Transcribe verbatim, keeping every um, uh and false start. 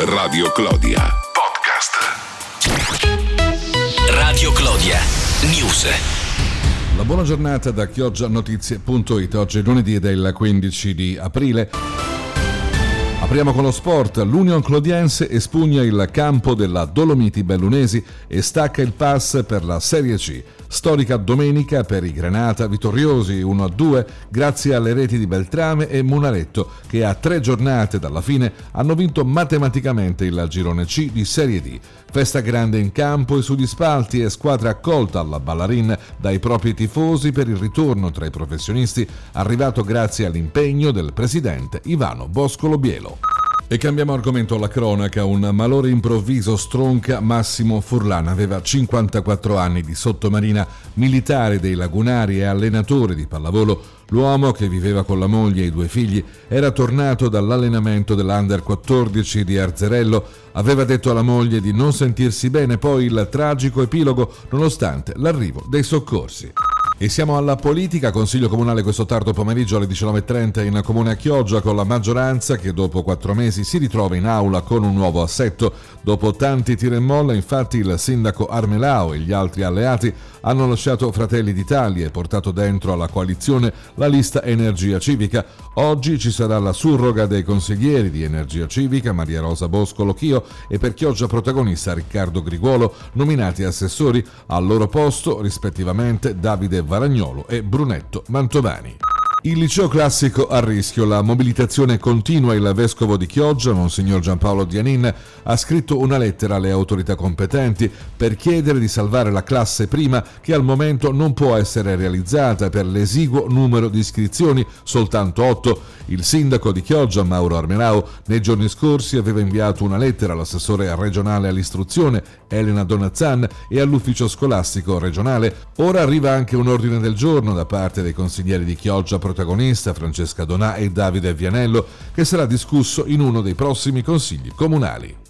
Radio Clodia Podcast. Radio Clodia News. La buona giornata da chioggia notizie punto it. Oggi è lunedì ed è il quindici di aprile. Apriamo con lo sport. L'Union Clodiense espugna il campo della Dolomiti Bellunesi e stacca il pass per la Serie C. Storica domenica per i Granata, vittoriosi uno a due grazie alle reti di Beltrame e Munaletto, che a tre giornate dalla fine hanno vinto matematicamente il girone C di Serie D. Festa grande in campo e sugli spalti e squadra accolta alla Ballarin dai propri tifosi per il ritorno tra i professionisti, arrivato grazie all'impegno del presidente Ivano Boscolo Bielo. E cambiamo argomento alla cronaca. Un malore improvviso stronca Massimo Furlan. Aveva cinquantaquattro anni, di sottomarina, militare dei lagunari e allenatore di pallavolo. L'uomo, che viveva con la moglie e i due figli, era tornato dall'allenamento dell'Under quattordici di Arzerello. Aveva detto alla moglie di non sentirsi bene, poi il tragico epilogo nonostante l'arrivo dei soccorsi. E siamo alla politica. Consiglio comunale questo tardo pomeriggio alle diciannove e trenta in comune a Chioggia, con la maggioranza che dopo quattro mesi si ritrova in aula con un nuovo assetto. Dopo tanti tira e molla, infatti, il sindaco Armelao e gli altri alleati hanno lasciato Fratelli d'Italia e portato dentro alla coalizione la lista Energia Civica. Oggi ci sarà la surroga dei consiglieri di Energia Civica, Maria Rosa Boscolo Chio, e per Chioggia protagonista Riccardo Griguolo, nominati assessori. Al loro posto rispettivamente Davide Varagnolo e Brunetto Mantovani. Il liceo classico a rischio, la mobilitazione continua. Il vescovo di Chioggia, Monsignor Giampaolo Dianin, ha scritto una lettera alle autorità competenti per chiedere di salvare la classe prima, che al momento non può essere realizzata per l'esiguo numero di iscrizioni, soltanto otto. Il sindaco di Chioggia, Mauro Armelao, nei giorni scorsi aveva inviato una lettera all'assessore regionale all'istruzione, Elena Donazzan, e all'ufficio scolastico regionale. Ora arriva anche un ordine del giorno da parte dei consiglieri di Chioggia protagonista, Francesca Donà e Davide Vianello, che sarà discusso in uno dei prossimi consigli comunali.